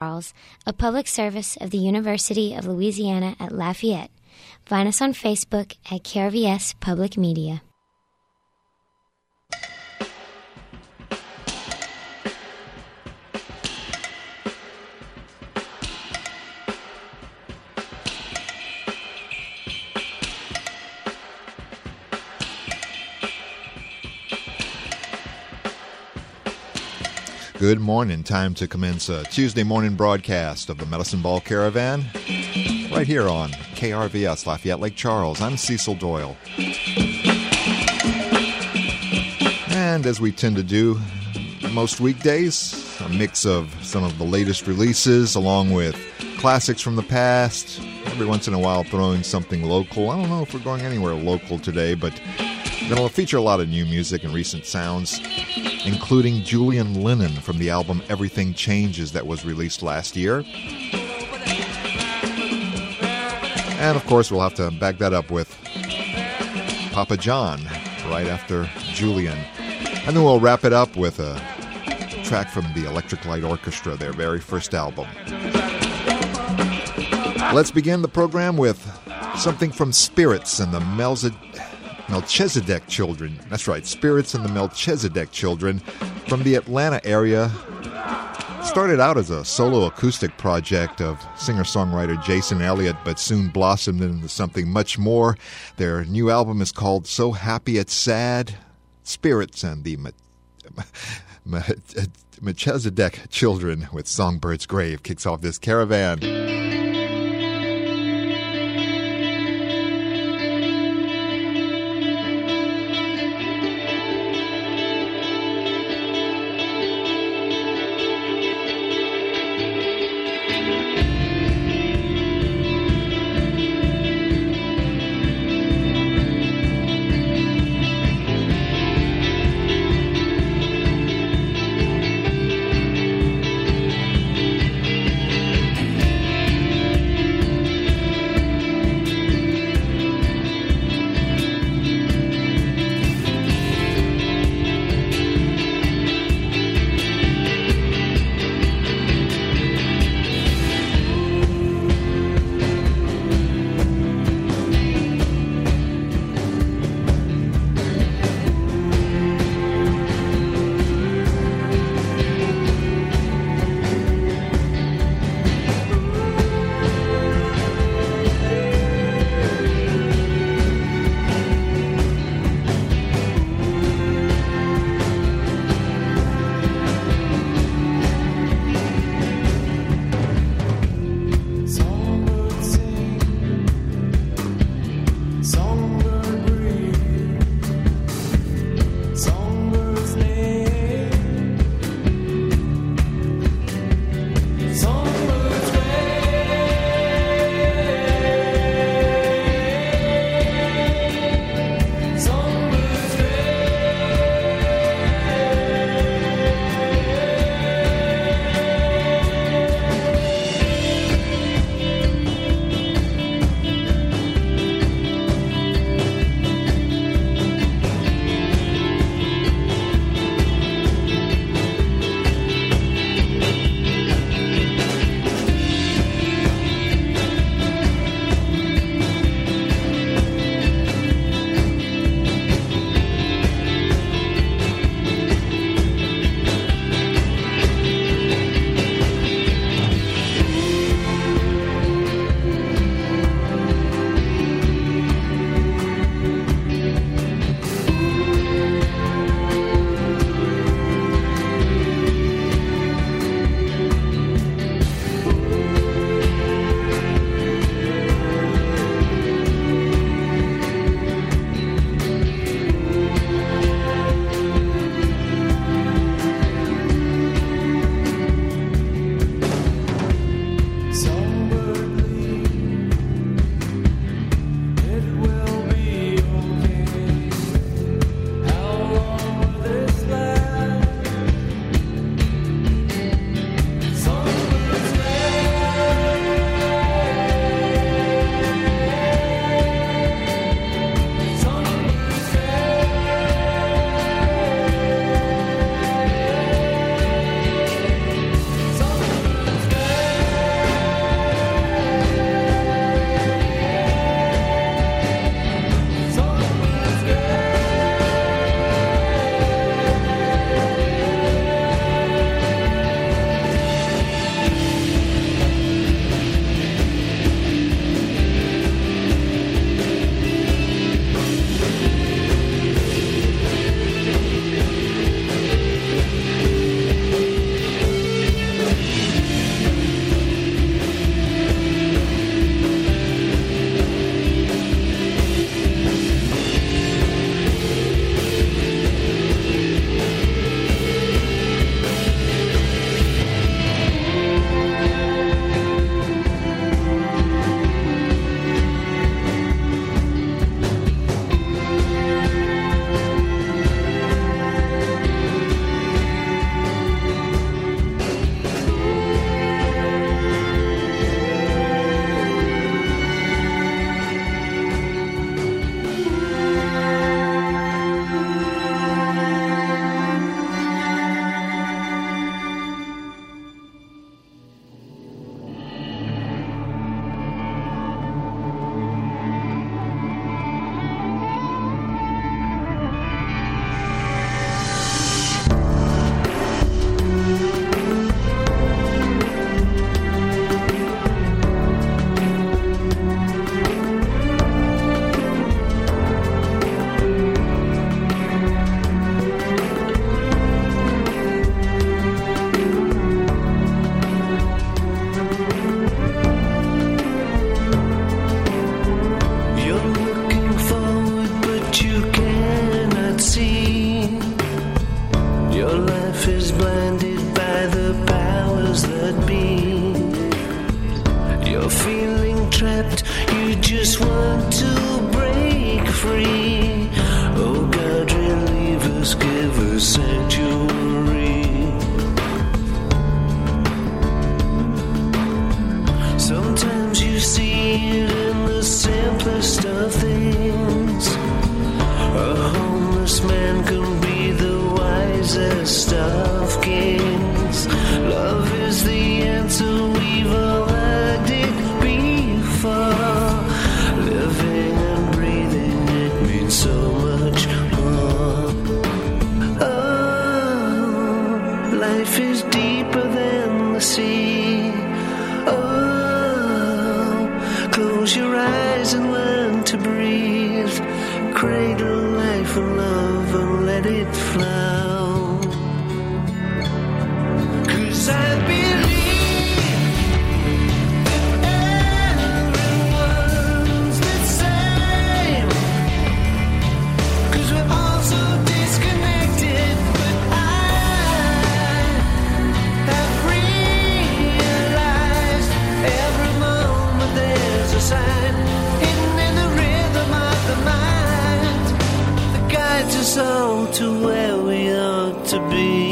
Charles, a public service of the University of Louisiana at Lafayette. Find us on Facebook at KRVS Public Media. Good morning. Time to commence a Tuesday morning broadcast of the Medicine Ball Caravan right here on KRVS Lafayette Lake Charles. I'm Cecil Doyle. And as we tend to do most weekdays, a mix of some of the latest releases along with classics from the past. Every once in a while throwing something local. I don't know if we're going anywhere local today, but we're going to feature a lot of new music and recent sounds, including Julian Lennon from the album Everything Changes that was released last year. And of course, we'll have to back that up with Papa John right after Julian. And then we'll wrap it up with a track from the Electric Light Orchestra, their very first album. Let's begin the program with something from Spirits and the Melchizedek Children. That's right, Spirits and the Melchizedek Children from the Atlanta area. Started out as a solo acoustic project of singer-songwriter Jason Elliott, but soon blossomed into something much more. Their new album is called So Happy It's Sad. Spirits and the Melchizedek Children with Songbird's Grave kicks off this caravan. Sometimes you see it in the simplest of things. A homeless man can be the wisest of kings. Love is the answer, we've all heard it before. Living and breathing, it means so much more. Oh, life is deeper than the sea. Oh, close your eyes and learn to breathe. Cradle life and love and let it flow. 'Cause I believe that everyone's the same. 'Cause we're all so disconnected, but I have realized every moment there's a sign hidden in the rhythm of the mind that guides us all to where we ought to be.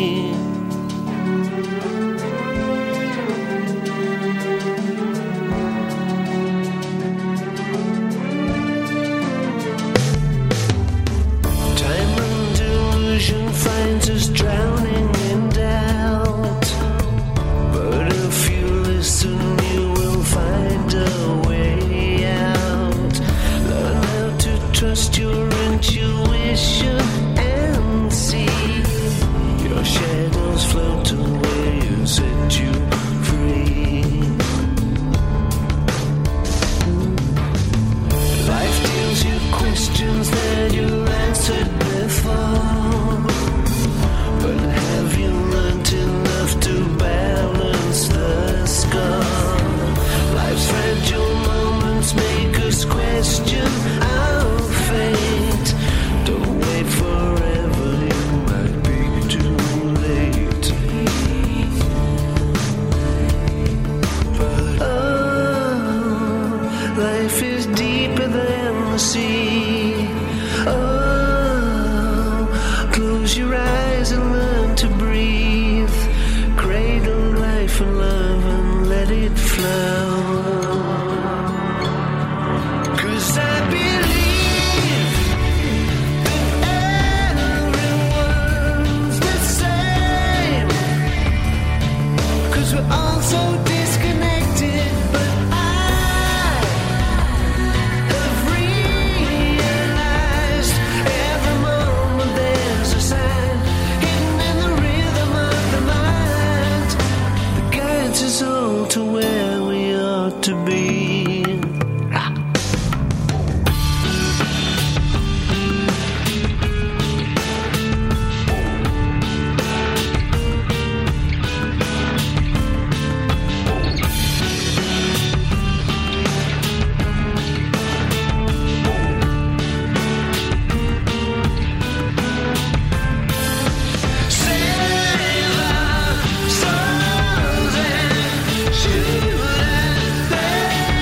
Time and delusion finds us drowning in doubt, but if you listen you will find a way out. Learn how to trust your intuition and see your shadows float away and set you free. Life deals you questions that you answered before, but have you learned enough to balance the score? Life's fragile moments make us question our fate. Don't wait forever, you might be too late. But oh, life is deeper than the sea. Oh, close your eyes and learn to breathe. Cradle life and love and let it flow. 'Cause I believe that everyone's the same. 'Cause we're all so disconnected, but I have realized every moment there's a sign hidden in the rhythm of the mind that guides us all to where we ought to be. Save our souls and shoot at them.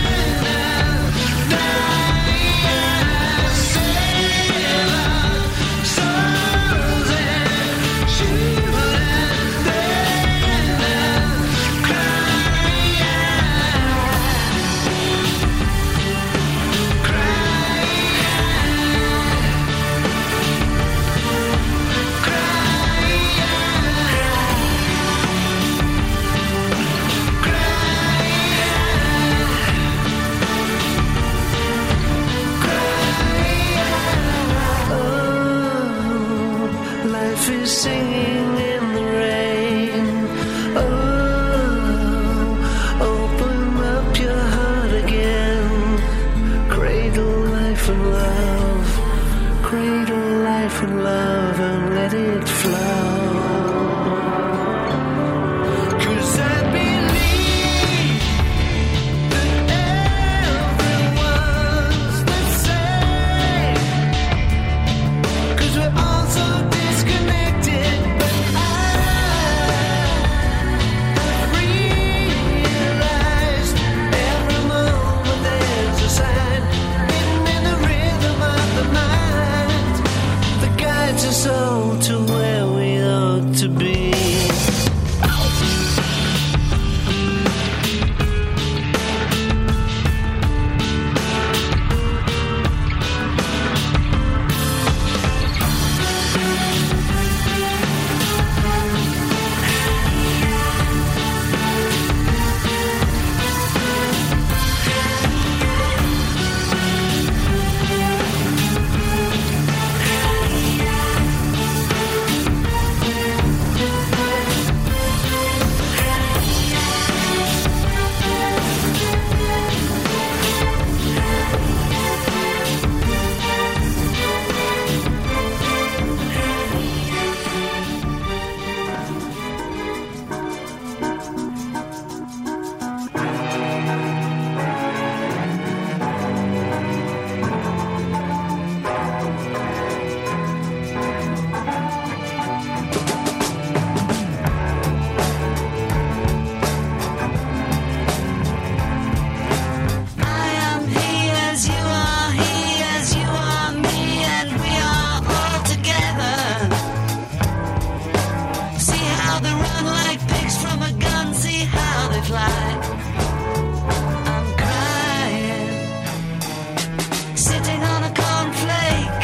I'm crying, sitting on a cornflake,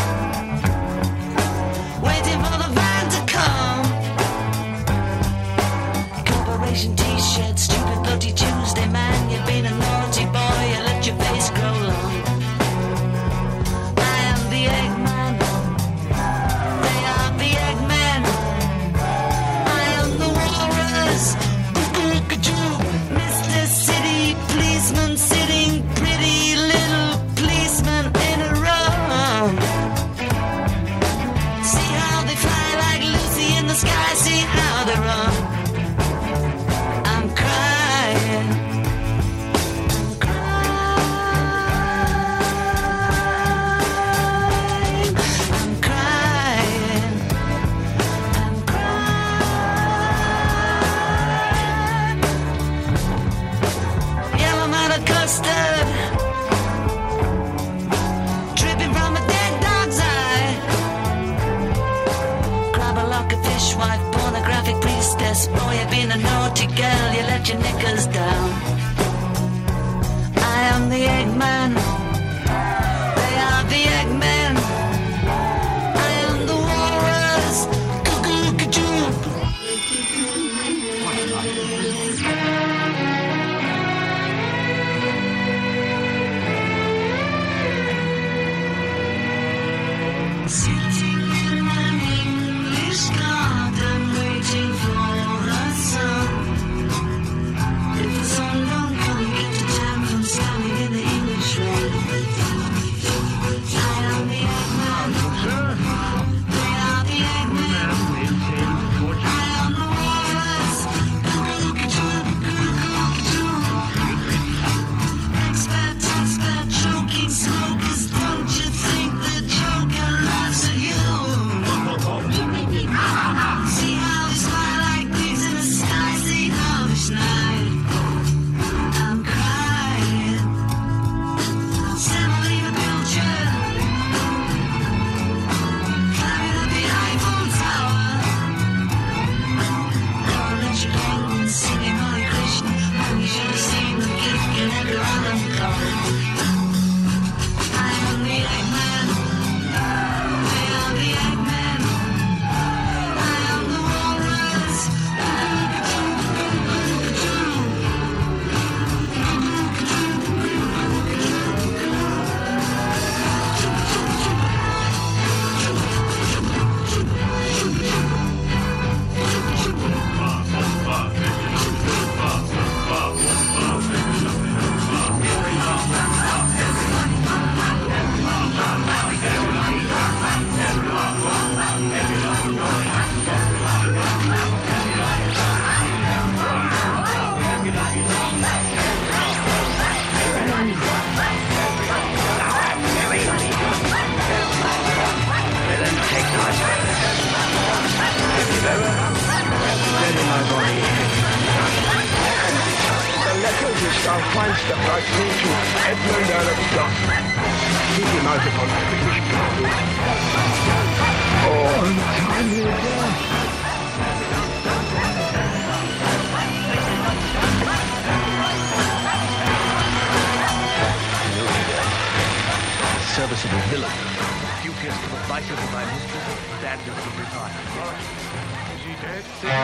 waiting for the van to come. Corporation t-shirt, stupid bloody Tuesday, man. You've been a naughty boy, you let your face grow long. I am the Eggman, they are the Eggmen. I am the walrus, Mr. City Policeman, sitting pretty little policeman in a row. See how they fly like Lucy in the sky, see how they run. I'm crying, I'm crying, I'm crying, I'm crying. Yellow man of custard, dripping from a dead dog's eye. Grab a lock of fishwife, pornographic priestess. Boy, you've been a naughty girl, you let your knickers down. I am the Eggman, they are the Eggmen. I am the walrus, cuckoo-cuckoo. Sitting in an English garden, waiting for the sun. If the sun don't come, get the time from standing in the English rain. I am the Eggman, they are the Eggmen. I am the walrus, cuckoo-cuckoo. Expert, choking smokers, don't you think the Joker laughs at you? See how they smile like pigs in the sky, see how they snide. I'm crying, semolina pilcher, climbing up the Eiffel Tower. Don't let your penguins singing Hare Krishna, you should have seen the gift and everyone I'm calling. I am the Eggman, they are the Eggmen. I am the walrus, The letters is our Feinster right through to Edmund Earl of Scott. Keep him out upon the British people. Oh, untimely death. Serviceable villain. Dubious to the vices of my mistress, standard of his heart. Is he dead?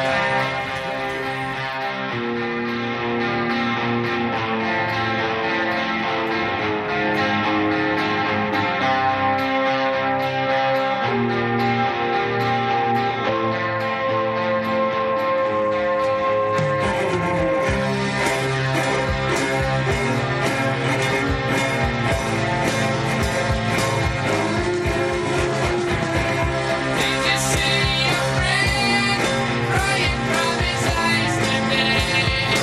Did you see your friend crying from his eyes today?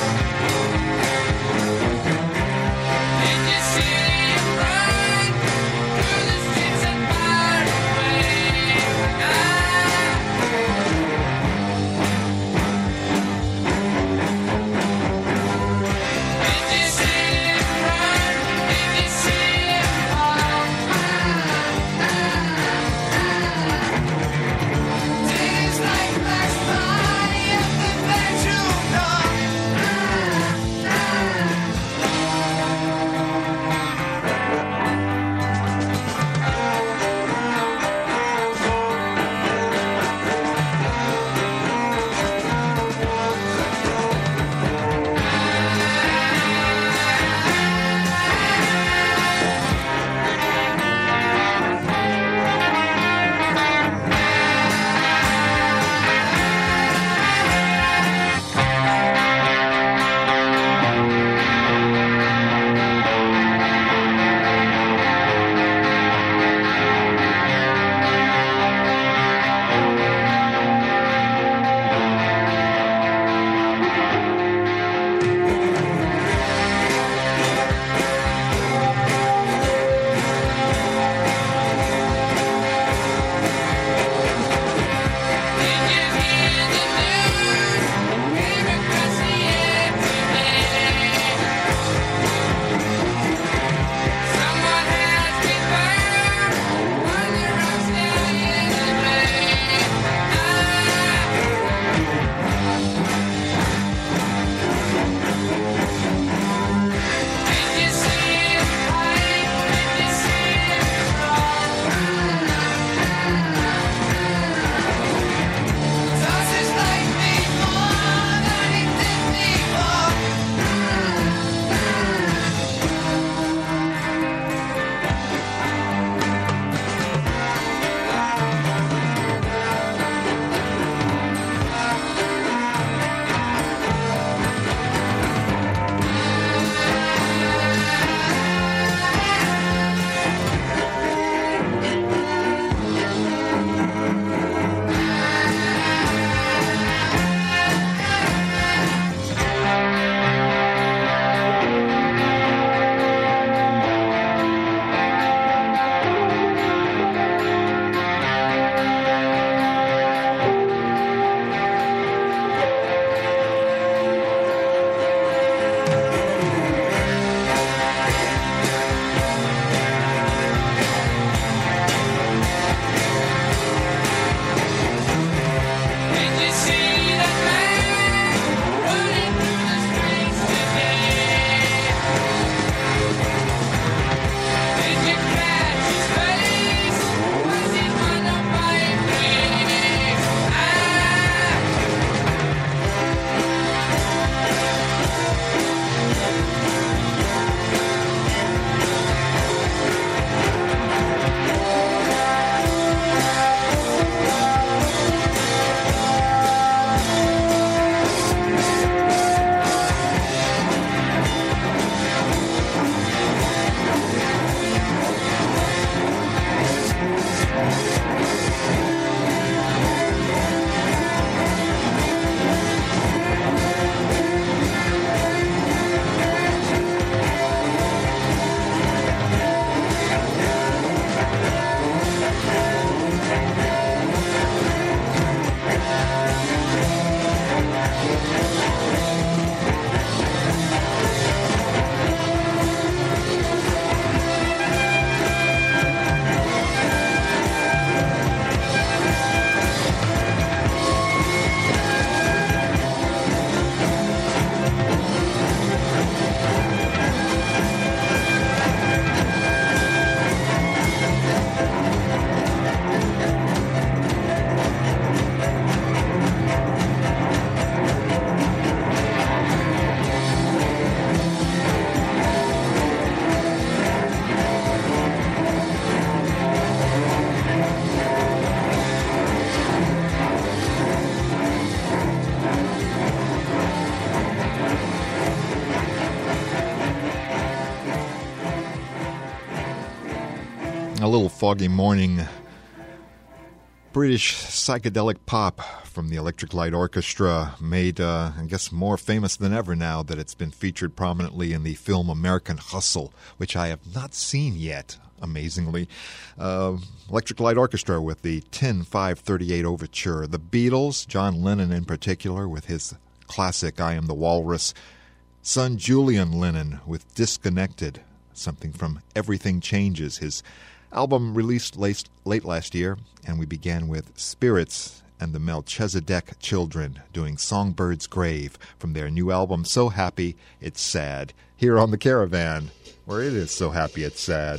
A little foggy morning British psychedelic pop from the Electric Light Orchestra, made, I guess, more famous than ever now that it's been featured prominently in the film American Hustle, which I have not seen yet, amazingly. Electric Light Orchestra with the 10-538 Overture. The Beatles, John Lennon in particular, with his classic I Am the Walrus. Son Julian Lennon with Disconnected, something from Everything Changes, his album released late last year, and we began with Spirits and the Melchizedek Children doing Songbird's Grave from their new album So Happy It's Sad, here on The Caravan, where it is so happy it's sad.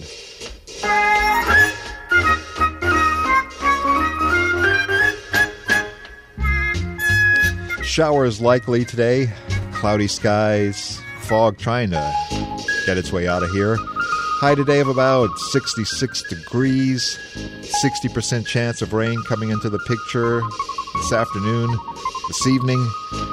Showers likely today, cloudy skies, fog trying to get its way out of here. High today of about 66 degrees, 60% chance of rain coming into the picture this afternoon, this evening.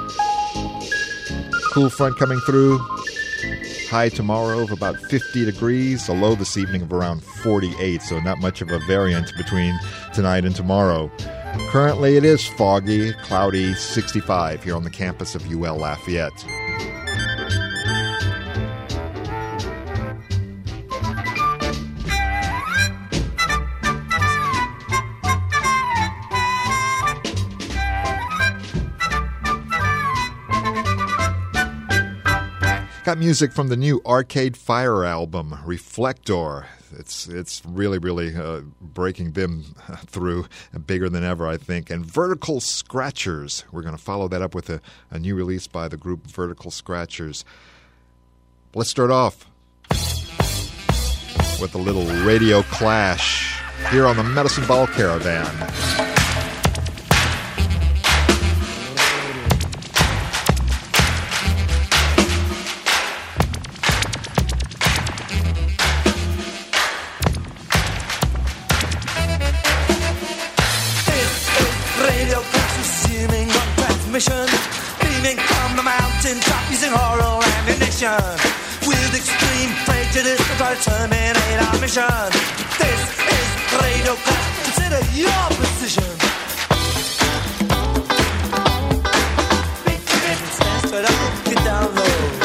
Cool front coming through. High tomorrow of about 50 degrees, a low this evening of around 48, so not much of a variance between tonight and tomorrow. Currently it is foggy, cloudy, 65 here on the campus of UL Lafayette. Got music from the new Arcade Fire album, Reflector. It's really breaking them through, bigger than ever, I think. And Vertical Scratchers. We're going to follow that up with a new release by the group Vertical Scratchers. Let's start off with a little Radio Clash here on the Medicine Ball Caravan. Beaming from the mountain top using oral ammunition. With extreme prejudice to try to terminate our mission. This is Radio Clash. Consider your position. Big commitment, stand straight up, get down low.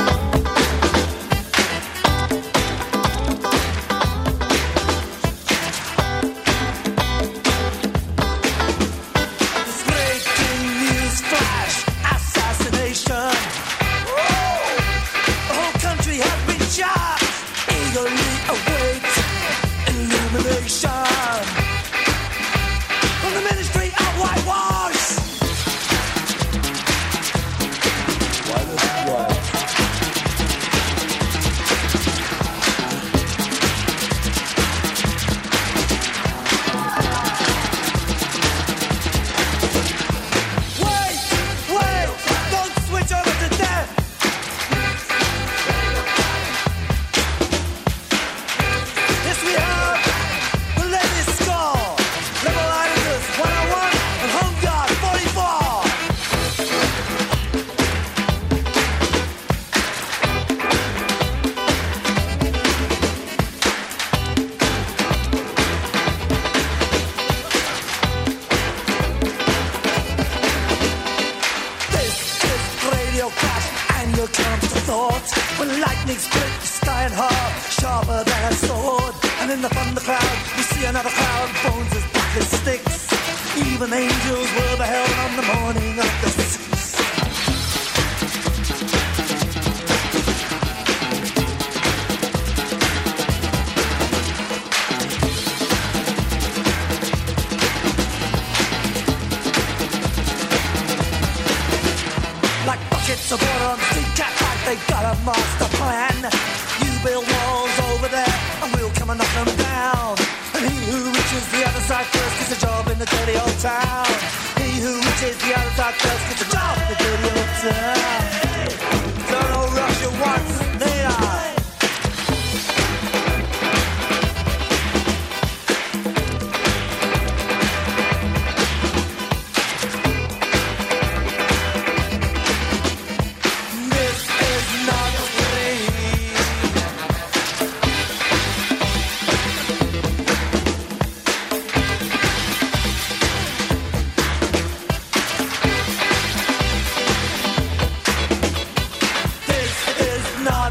From the Ministry of Whitewash.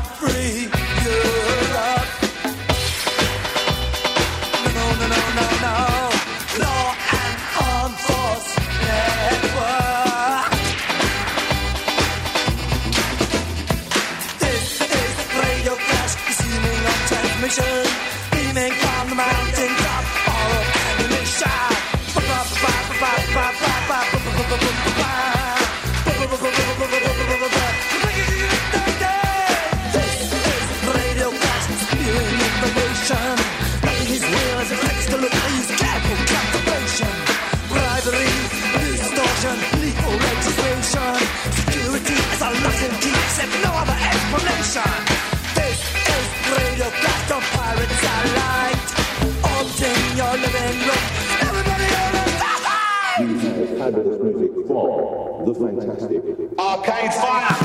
free Europe. No, no, no, no, no. Law and armed force network. This is Radio Clash, receiving on transmission, beaming from the mountain top, all of ammunition. This is Radio Clash, spewing information. Nothing is real as it flex to look easy. Careful captivation, bribery, distortion, lethal legislation. Security is a lock and key, except no other explanation. This is Radio Clash, the pirate satellite. Haunting your living room. Everybody on the Fabulous music from the fantastic Arcade Fire.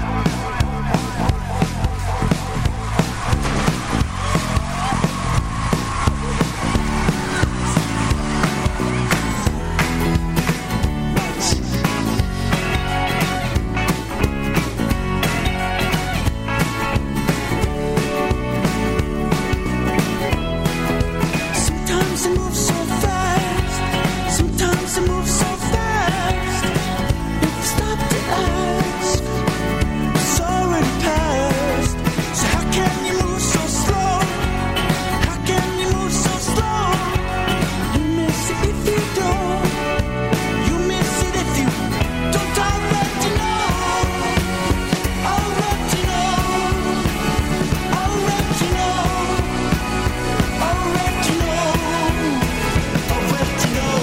Sometimes it moves so fast. Sometimes it moves so fast. If you stop to ask, it's already past. So how can you move so slow? How can you move so slow? You miss it if you don't. You miss it if you don't already know. Already know. Already know. Already know. Already know.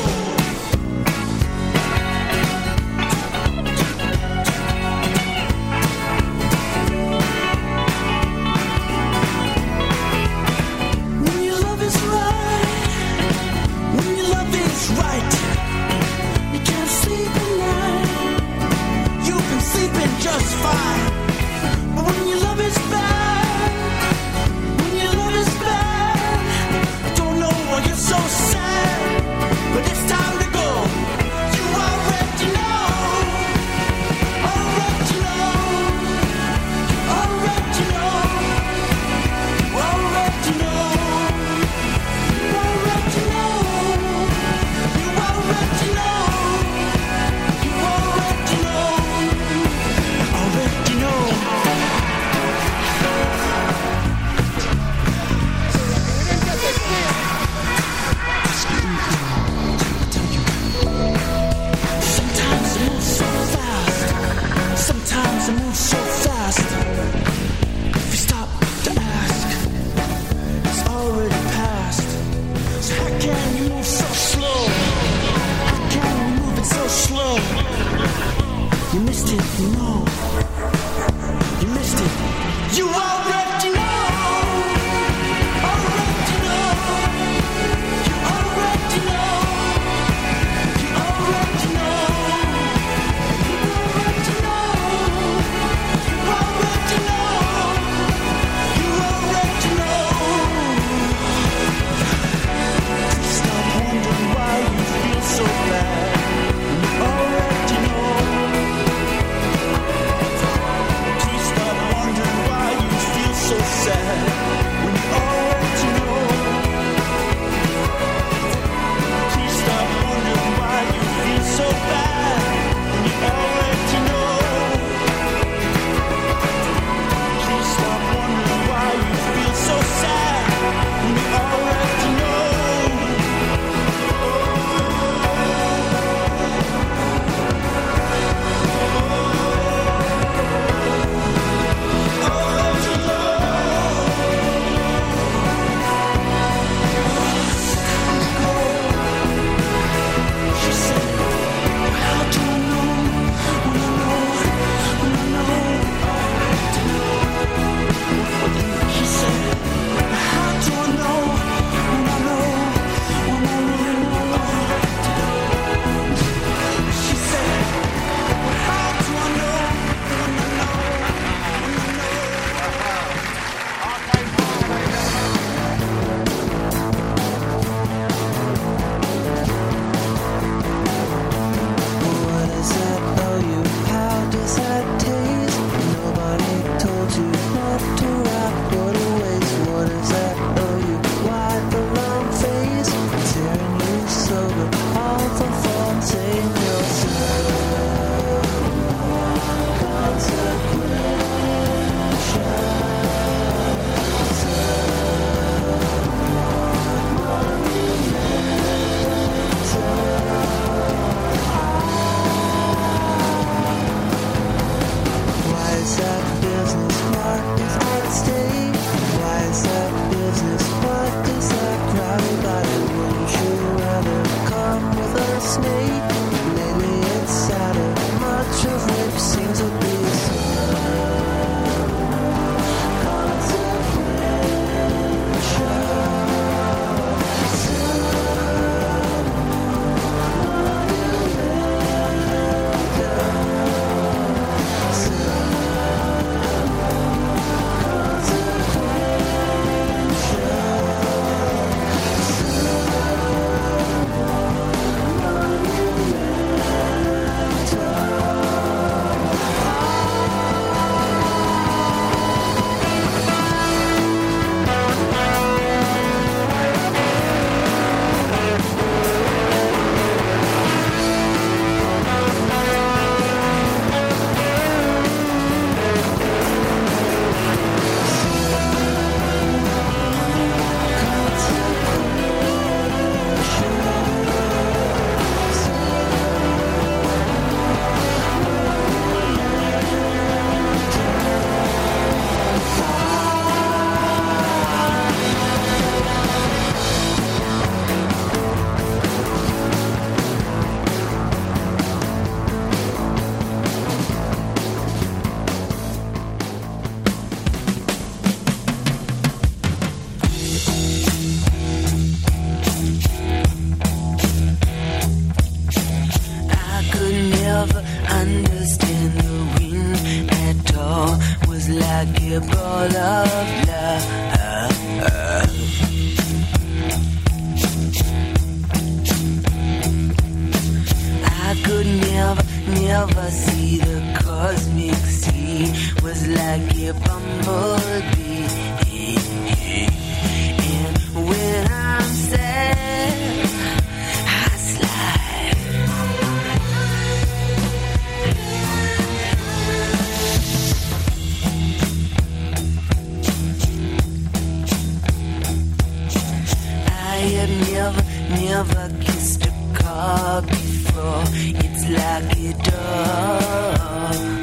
When your love is right, when your love is right, you can't sleep at night. You've been sleeping just fine. But when your love is bad, when your love is bad, I don't know why you're so sad, but it's time to go. You already know. Already know. Already know. Already know. You already know. You already know. You already know. Already know. Sometimes it moves so fast. Sometimes it moves so fast. If you stop to ask, it's already past. So how can you move so slow? How can you move it so slow? You missed it, you know. You missed it. You already know. Already know. You already know. You already know. You already know. You already know. You already know. Stop wondering why you feel so bad. You already know. Please stop wondering why you feel a ball of love. I could never see the cosmic sea. Was like a bumblebee. And when I'm sad, I slide. I have never kissed a car before. It's like a dog.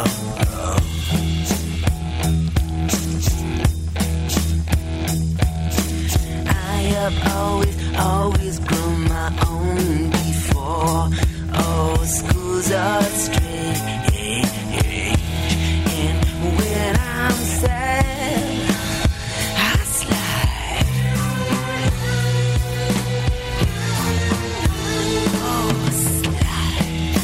I have always grown my own before. Oh, schools are strange. And when I'm sad, I slide. Oh, slide.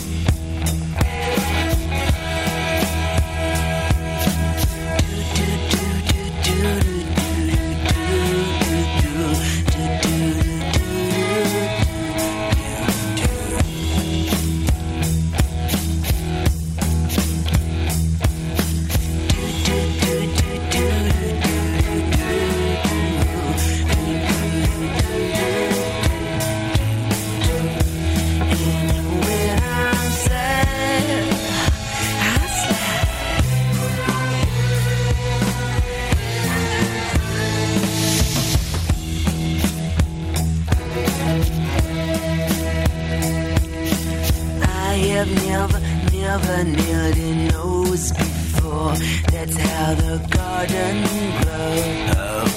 Never nailed a nose before. That's how the garden grows.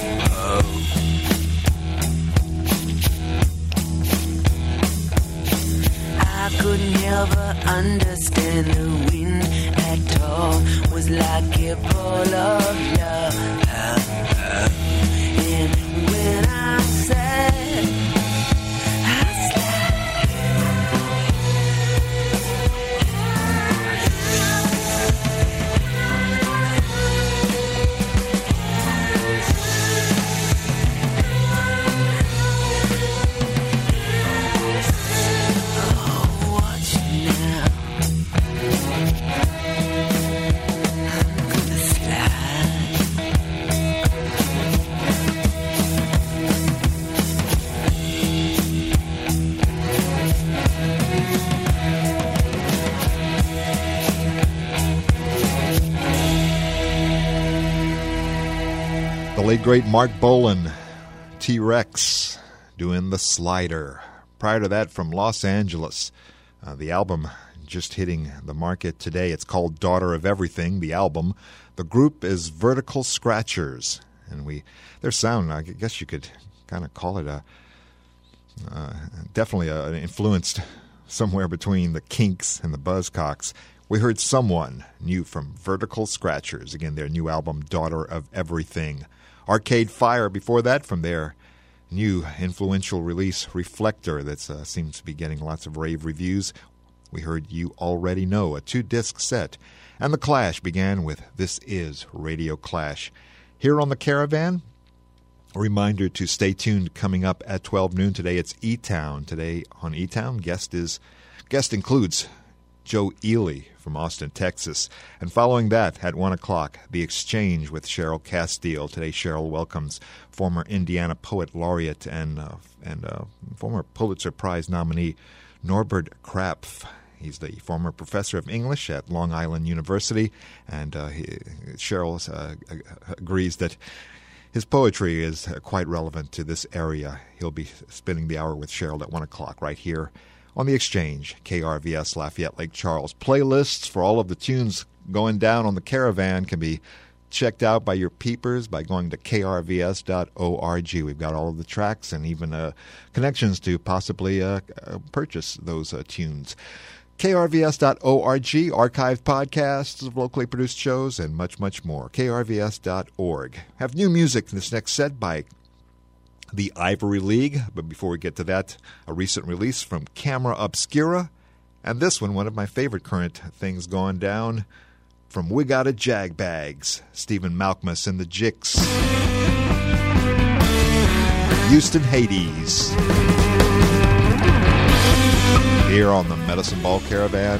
I could never understand the wind at all. Was like a ball of love. And when I'm sad, I slide. Late great Mark Bolan, T-Rex, doing The Slider. Prior to that, from Los Angeles, the album just hitting the market today. It's called Daughter of Everything, the album. The group is Vertical Scratchers, and their sound, I guess you could kind of call it definitely influenced somewhere between the Kinks and the Buzzcocks. We heard Someone new from Vertical Scratchers, again, their new album, Daughter of Everything. Arcade Fire before that, from their new influential release, Reflector, that seems to be getting lots of rave reviews. We heard You Already Know, a 2-disc set. And The Clash began with This Is Radio Clash. Here on The Caravan, a reminder to stay tuned. Coming up at 12 noon today, it's E-Town. Today on E-Town, guest includes Joe Ely from Austin, Texas. And following that, at 1 o'clock, The Exchange with Cheryl Castile. Today, Cheryl welcomes former Indiana Poet Laureate and former Pulitzer Prize nominee Norbert Krapf. He's the former professor of English at Long Island University, and Cheryl agrees that his poetry is quite relevant to this area. He'll be spending the hour with Cheryl at 1 o'clock right here on The Exchange, KRVS, Lafayette Lake Charles. Playlists for all of the tunes going down on the Caravan can be checked out by your peepers by going to krvs.org. We've got all of the tracks and even connections to possibly purchase those tunes. krvs.org, archived podcasts of locally produced shows, and much, much more. krvs.org. Have new music in this next set by the Ivory League, but before we get to that, a recent release from Camera Obscura, and this one of my favorite current things going down from We Gotta Jag Bags, Stephen Malkmus and the Jicks. Houston, Hades. Here on the Medicine Ball Caravan.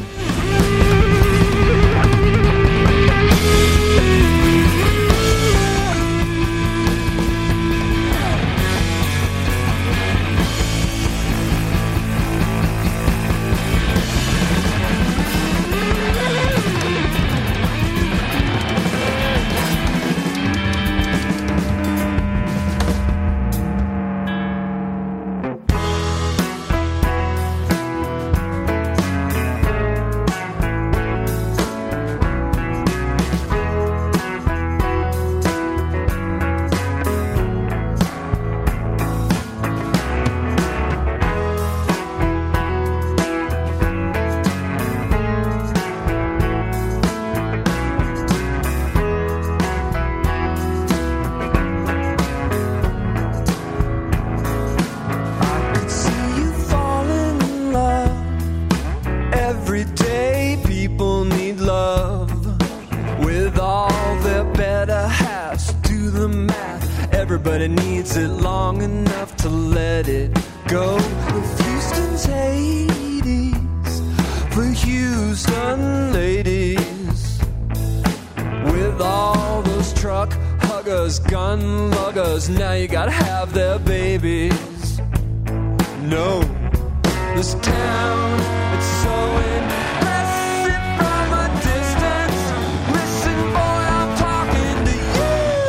Everybody needs it long enough to let it go. With Houston's Hades, for Houston ladies, with all those truck huggers, gun luggers, now you gotta have their babies. No, this town, it's so impressive from a distance. Listen, boy, I'm talking to you.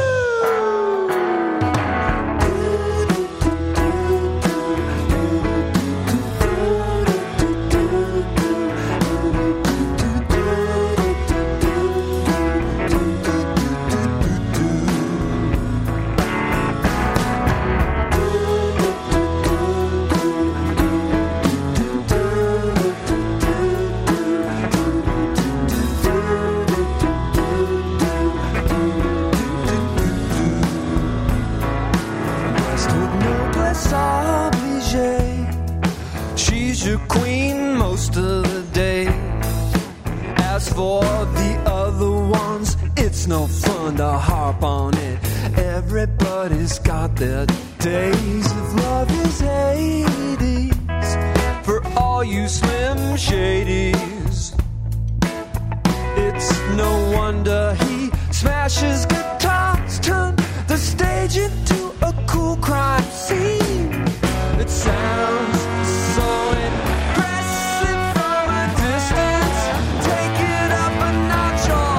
She's your queen most of the day. As for the other ones, it's no fun to harp on it. Everybody's got their days. If love is Hades, for all you slim shadies, it's no wonder he smashes guitars, turn the stage into a cool crime scene. It sounds so impressive from a distance. Take it up a notch or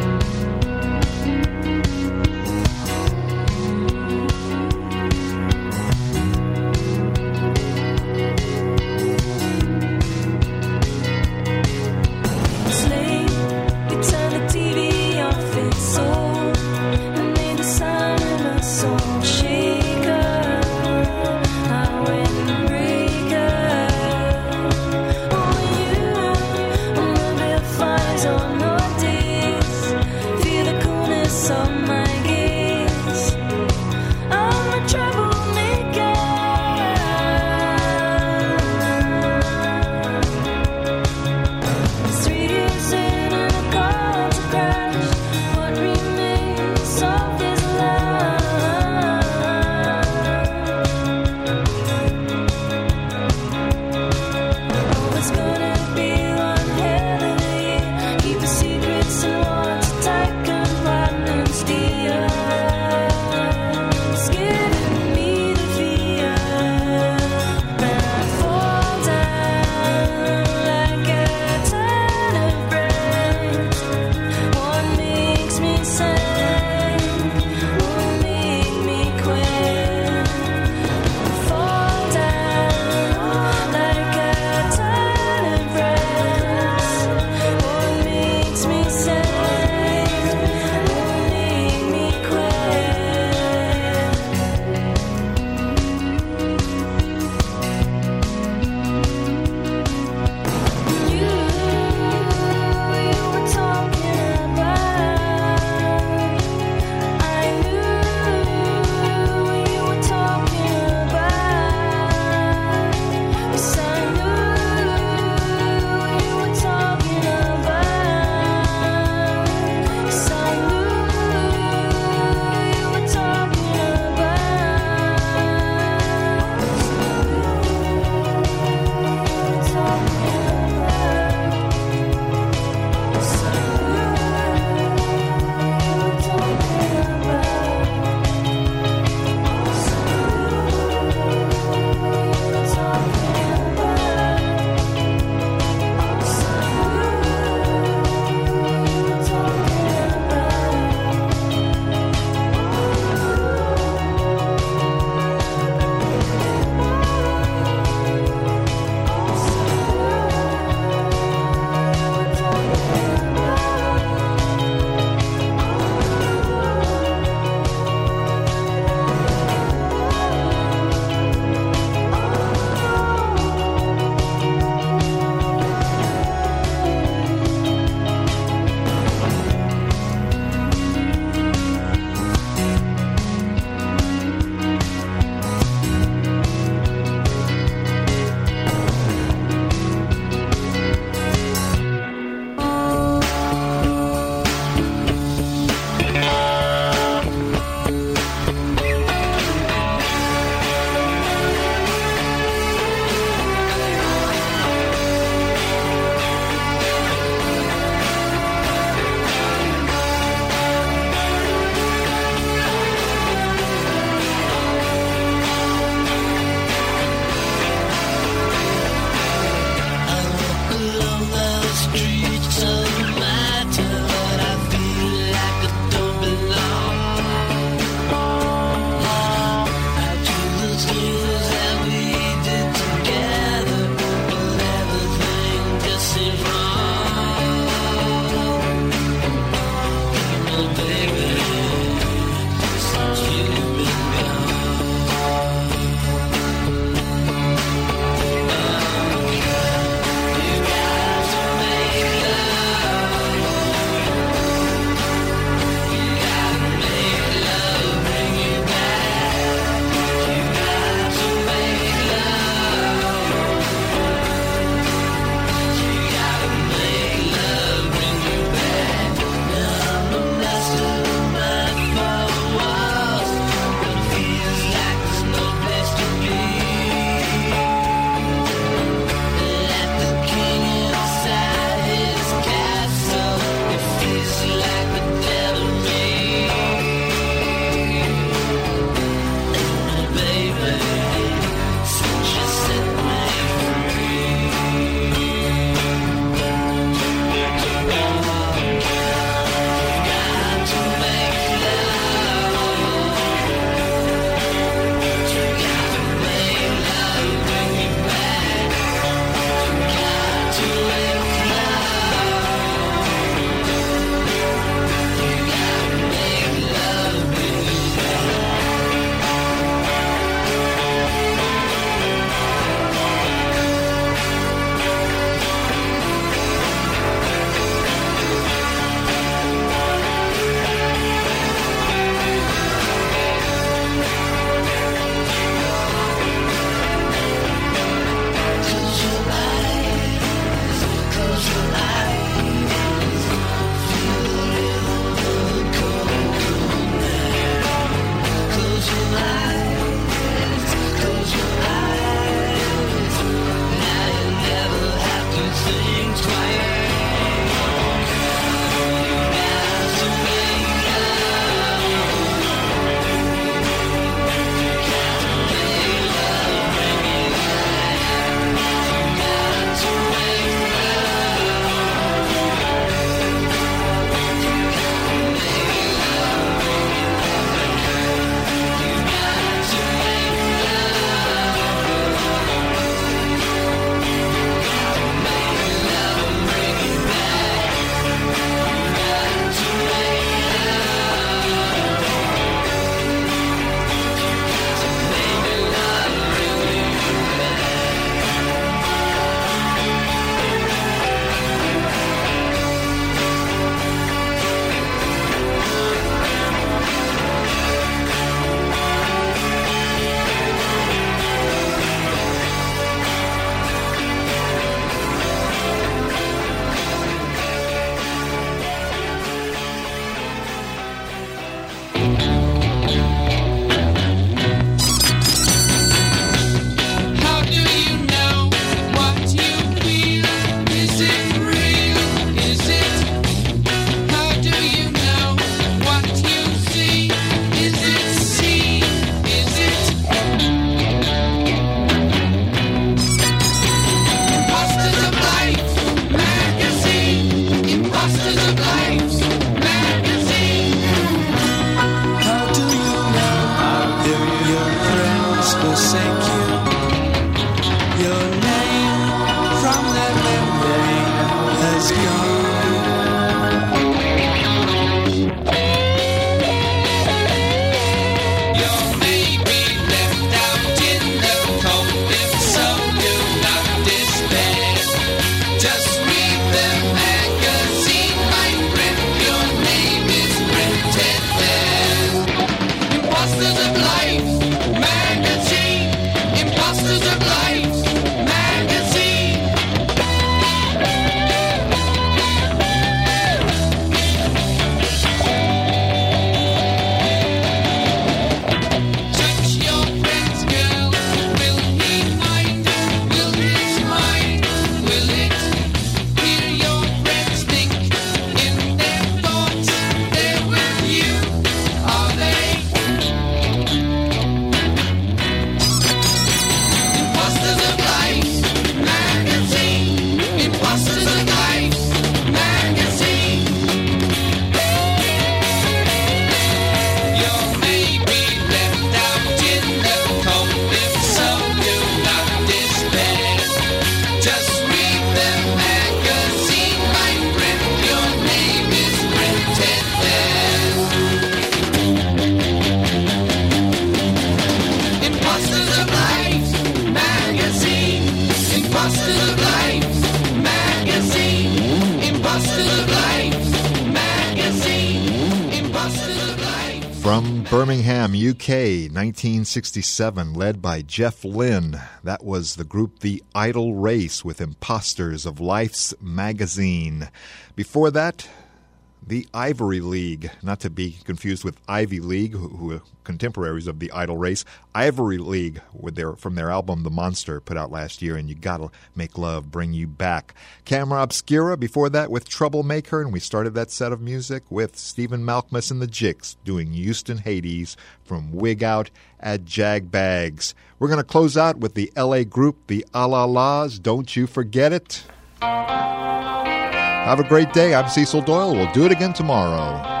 Birmingham, UK, 1967, led by Jeff Lynne. That was the group The Idle Race with Imposters of Life's Magazine. Before that, the Ivory League, not to be confused with Ivy League, who are contemporaries of the Idle Race. Ivory League, from their album The Monster, put out last year, and You Gotta Make Love Bring You Back. Camera Obscura, before that with Troublemaker, and we started that set of music with Stephen Malkmus and the Jicks doing Houston Hades from Wig Out at Jag Bags. We're going to close out with the LA group, the A-La-Las, Don't You Forget It. Have a great day. I'm Cecil Doyle. We'll do it again tomorrow.